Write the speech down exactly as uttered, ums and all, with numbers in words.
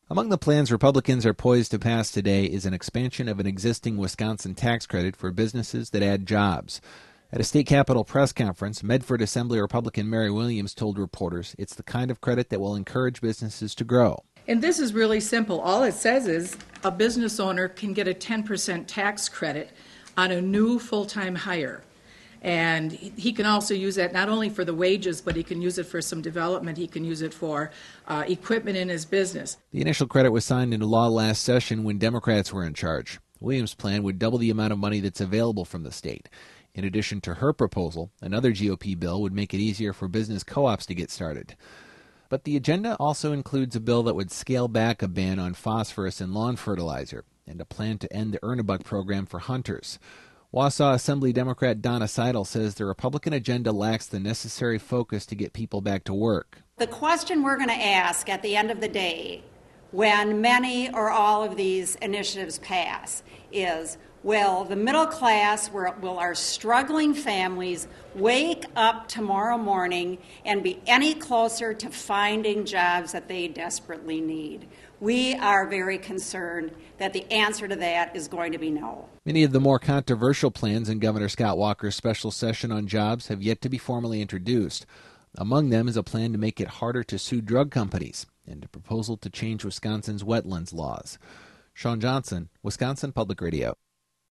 Among the plans Republicans are poised to pass today is an expansion of an existing Wisconsin tax credit for businesses that add jobs. At a state capitol press conference, Medford Assembly Republican Mary Williams told reporters it's the kind of credit that will encourage businesses to grow. And this is really simple. All it says is a business owner can get a ten percent tax credit on a new full-time hire. And he can also use that not only for the wages, but he can use it for some development. He can use it for uh, equipment in his business. The initial credit was signed into law last session when Democrats were in charge. Williams' plan would double the amount of money that's available from the state. In addition to her proposal, another G O P bill would make it easier for business co-ops to get started. But the agenda also includes a bill that would scale back a ban on phosphorus in lawn fertilizer and a plan to end the Earn-a-Buck program for hunters. Wausau Assembly Democrat Donna Seidel says the Republican agenda lacks the necessary focus to get people back to work. The question we're going to ask at the end of the day, when many or all of these initiatives pass, is will the middle class, will our struggling families wake up tomorrow morning and be any closer to finding jobs that they desperately need? We are very concerned that the answer to that is going to be no. Many of the more controversial plans in Governor Scott Walker's special session on jobs have yet to be formally introduced. Among them is a plan to make it harder to sue drug companies and a proposal to change Wisconsin's wetlands laws. Sean Johnson, Wisconsin Public Radio.